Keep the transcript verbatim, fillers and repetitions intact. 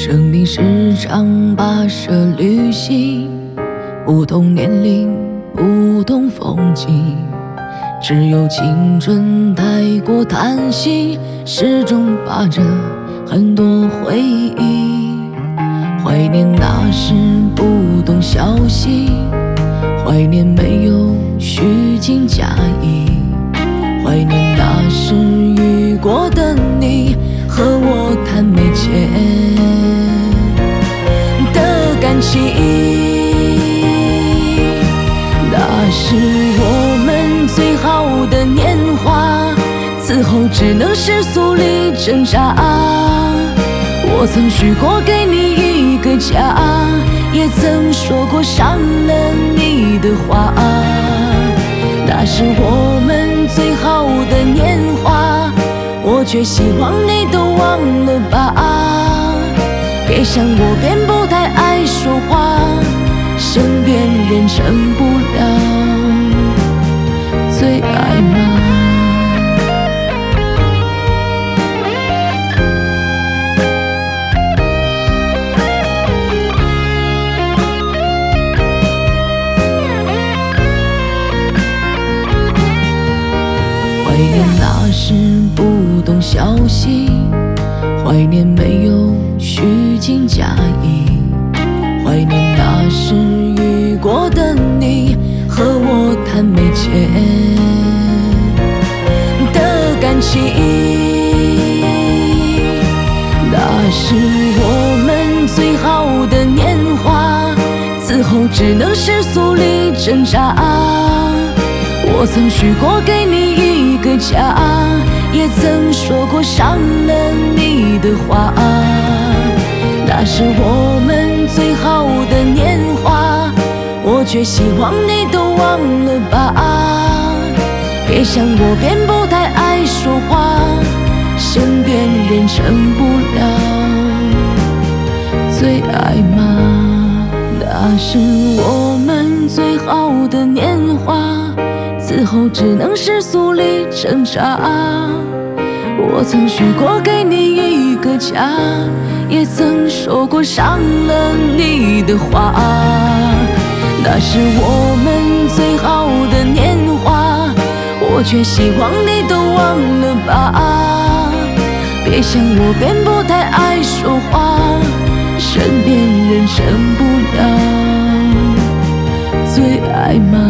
生命是场跋涉旅行，不同年龄，不同风景，只有青春太过贪心，始终把着很多回忆。怀念那时不懂小心，怀念没有虚情假意，怀念那时遇过的你和我谈没钱的感情。那是我们最好的年华，此后只能世俗里挣扎。我曾许过给你一个家，也曾说过伤了你的话。那是我们最好的年华，我却希望你都忘了吧。别像我便不太爱说话，身边人成不了最爱吗？怀念那时不懂小心，怀念没有虚情假意，怀念那时遇过的你和我谈没钱的感情。那是我们最好的年华，此后只能世俗里挣扎。我曾许过给你一个家，也曾说过伤了你的话。那是我们最好的年华，我却希望你都忘了吧。别像我便不太爱说话，身边人成不了最爱吗？那是我们最好的年华，此后只能世俗里挣扎。我曾许过给你一个家，也曾说过伤了你的话。那是我们最好的年华，我却希望你都忘了吧。别像我便不太爱说话，身边人成不了最爱吗？